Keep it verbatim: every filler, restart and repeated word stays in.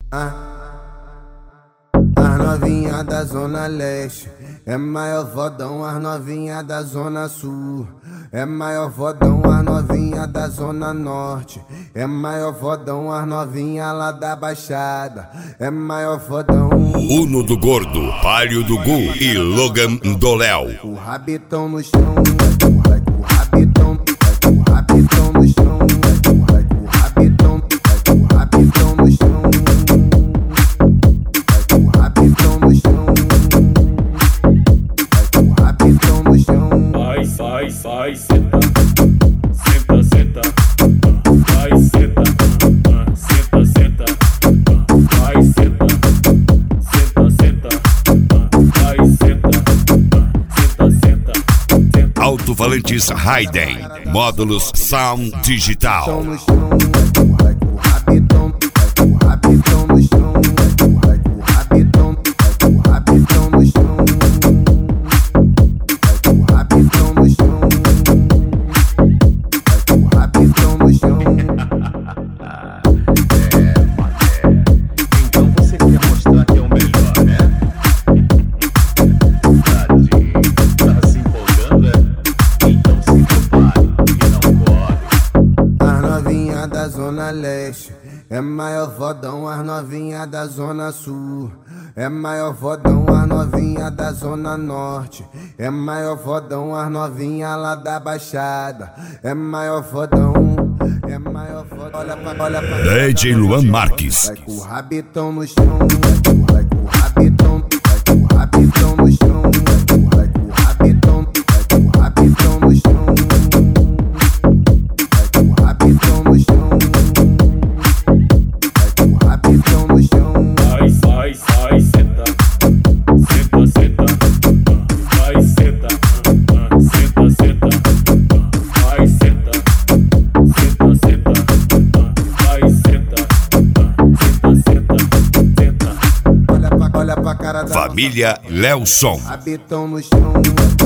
Ah, as novinha da Zona Leste é maior fodão, as novinha da Zona Sul é maior fodão, as novinha da Zona Norte é maior fodão, as novinha lá da Baixada é maior fodão. Uno do Gordo, Palio do Gu e Logan do Léo. O rabitão no chão, o rabitão, o rabitão no chão, o rabitão, o rabitão no chão, o rabitão no chão, o rabitão no chão. Vai, vai, vai, senta, senta, senta, vai, senta, senta, senta, vai, senta, senta, senta, vai, senta, senta, senta, senta. Alto-falantes Hayden, módulos Sound Digital. No chão, o rabitão, o rabitão no chão, o rabitão, o rabitão no chão, o rabitão no chão, o rabitão no chão. Então você quer mostrar que é o melhor, né? Tadinho, tá se empolgando, é? Então se prepare e não corre. As novinha da Zona Leste é maior fodão, as novinha da Zona Sul é maior fodão, as novinha da Zona Norte é maior fodão, as novinha lá da Baixada é maior fodão, é maior fodão. Olha pra, olha pra D J Luan Marques. vai com o rabitão no chão, vai com o rabitão, vai com o rabitão no chão, vai com o rabitão, vai com o rabitão no chão, vai com o rabitão no chão, vai com o rabitão no chão. Vai, vai, vai, senta, senta, senta, vai, senta, senta, senta, vai, senta, senta, senta, vai, senta, senta, senta, senta. Olha pra, olha pra cara da Família Léo Som. rabitão no chão.